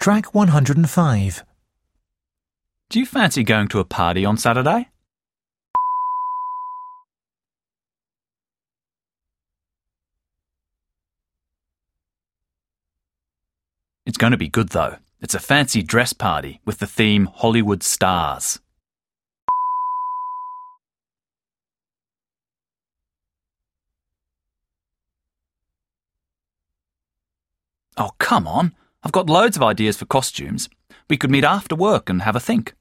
Track 105. Do you fancy going to a party on Saturday? It's going to be good though. It's a fancy dress party with the theme Hollywood Stars. Oh, come on. I've got loads of ideas for costumes. We could meet after work and have a think.